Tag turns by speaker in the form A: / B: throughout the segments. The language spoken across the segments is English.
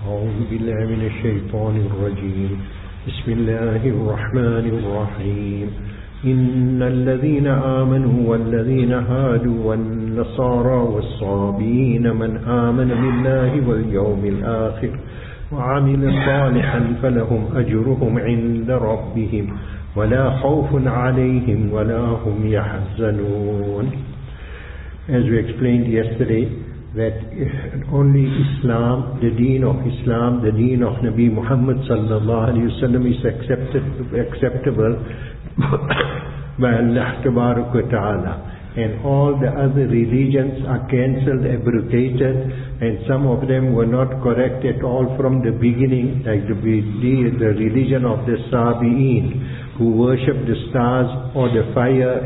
A: أعوذ بالله من الشيطان الرجيم بسم الله الرحمن الرحيم إن الذين آمنوا والذين هادوا والنصارى والصابين من آمن بالله واليوم الآخر وعمل صالحا فلهم أجرهم عند ربهم ولا خوف عليهم ولا هم يحزنون. As we explained yesterday, that only Islam, the deen of Islam, the deen of Nabi Muhammad sallallahu alayhi wa sallam is acceptable by Allah tabarak wa ta'ala, and all the other religions are cancelled, abrogated, and some of them were not correct at all from the beginning, like the religion of the Sabi'een, who worship the stars or the fire,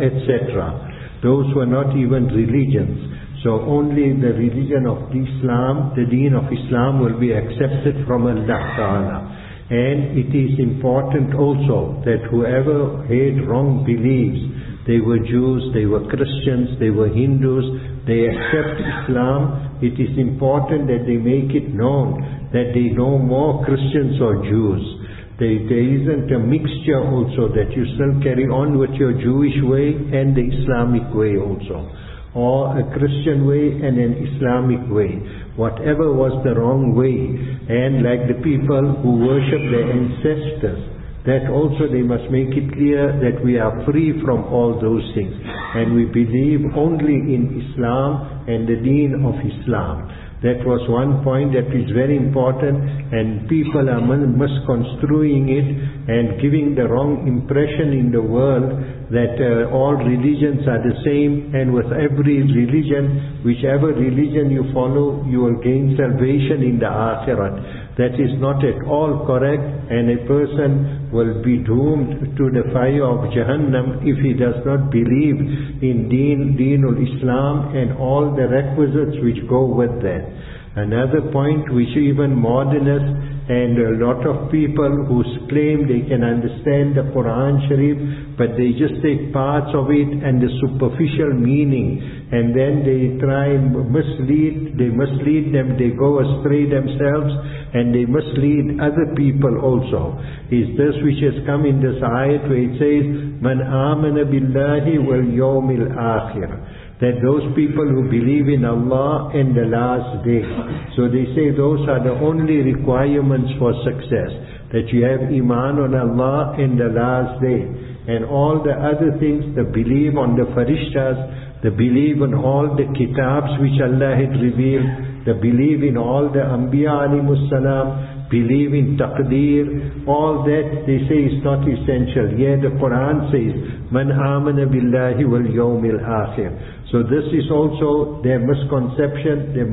A: etc. Those were not even religions. So only the religion of Islam, the deen of Islam, will be accepted from Allah Ta'ala. And it is important also that whoever had wrong beliefs, they were Jews, they were Christians, they were Hindus, they accept Islam, it is important that they make it known that they know more Christians or Jews. There isn't a mixture also, that you still carry on with your Jewish way and the Islamic way also, or a Christian way and an Islamic way. Whatever was the wrong way, and like the people who worship their ancestors, that also they must make it clear that we are free from all those things, and we believe only in Islam and the deen of Islam. That was one point that is very important, and people are misconstruing it and giving the wrong impression in the world that all religions are the same, and with every religion, whichever religion you follow, you will gain salvation in the Akhirat. That is not at all correct, and a person will be doomed to the fire of Jahannam if he does not believe in Deenul Islam and all the requisites which go with that. Another point which even modernists and a lot of people who claim they can understand the Quran Sharif, but they just take parts of it and the superficial meaning, and then they try and mislead them, they go astray themselves, and they mislead other people also. Is this which has come in this ayat where it says, Man amana billahi wal yawmil akhir, that those people who believe in Allah and the last day. So they say those are the only requirements for success, that you have Iman on Allah and the last day. And all the other things, the belief on the Farishtas, the belief on all the kitabs which Allah had revealed, the belief in all the Anbiya alayhimus salam, believe in taqdeer, all that they say is not essential. Yeah, the Quran says, Man amana billahi wal yawmil akhir. So this is also their misconception, they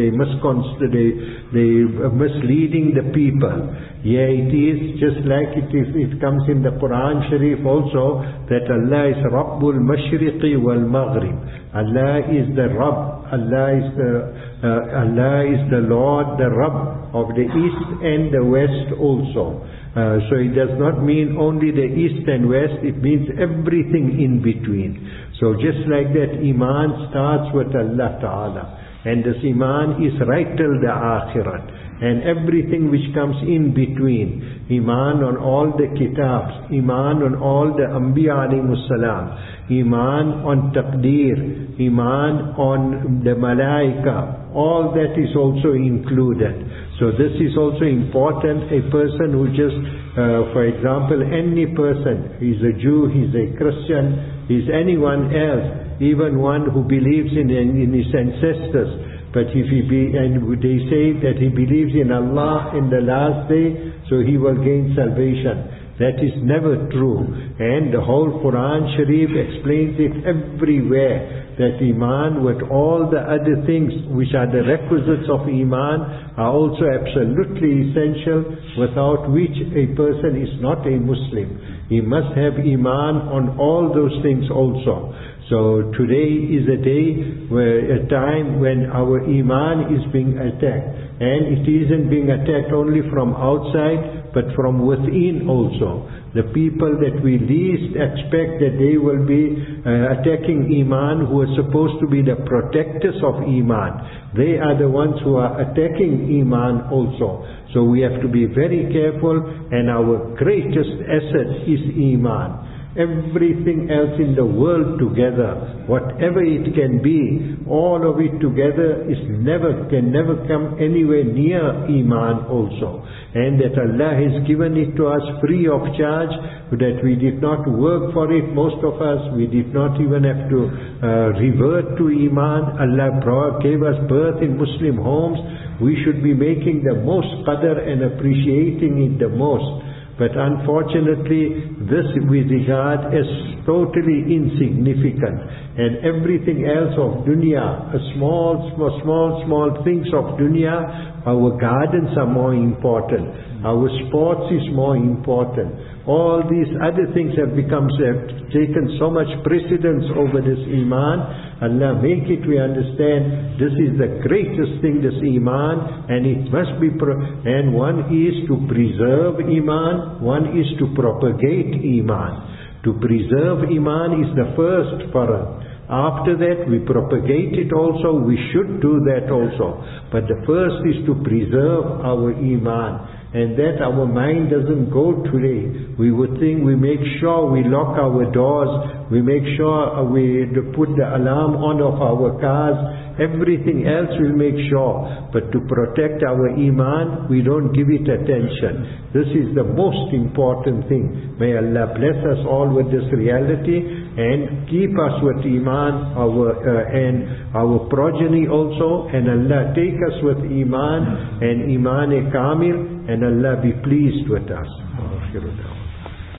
A: misleading the people. Yeah, it is just like it comes in the Quran Sharif also, that Allah is Rabbul Mashriqi wal Maghrib. Allah is the Rabb, Allah is the Lord, the Rabb of the East and the West also. So it does not mean only the East and West, it means everything in between. So just like that, Iman starts with Allah Ta'ala, and this Iman is right till the Akhirat, and everything which comes in between, Iman on all the kitabs, Iman on all the Anbiya alayhimus salam, Iman on taqdeer, Iman on the Malaika, all that is also included. So this is also important. A person who just, for example, any person, he's a Jew, he's a Christian, he's anyone else, even one who believes in his ancestors, but if and they say that he believes in Allah in the last day, so he will gain salvation. That is never true. And the whole Quran Sharif explains it everywhere, that Iman with all the other things which are the requisites of Iman are also absolutely essential, without which a person is not a Muslim. He must have Iman on all those things also. So today is a day a time when our iman is being attacked. And it isn't being attacked only from outside, but from within also. The people that we least expect that they will be attacking iman, who are supposed to be the protectors of iman, they are the ones who are attacking iman also. So we have to be very careful, and our greatest asset is iman. Everything else in the world together, whatever it can be, all of it together can never come anywhere near iman also. And that Allah has given it to us free of charge, that we did not work for it, most of us. We did not even have to revert to iman. Allah gave us birth in Muslim homes. We should be making the most qadr and appreciating it the most. But unfortunately, this we regard as totally insignificant. And everything else of dunya, small things of dunya, our gardens are more important. Our sports is more important. All these other things have taken so much precedence over this iman. Allah make it we understand this is the greatest thing, this iman, and it must be and one is to preserve iman, one is to propagate iman. To preserve iman is the first farad. After that we propagate it also, we should do that also. But the first is to preserve our iman. And that our mind doesn't go today. We would think we make sure we lock our doors, we make sure we put the alarm on of our cars, everything else we'll make sure. But to protect our iman, we don't give it attention. This is the most important thing. May Allah bless us all with this reality and keep us with iman, and our progeny also, and Allah take us with iman and iman kamil, and Allah be pleased with us.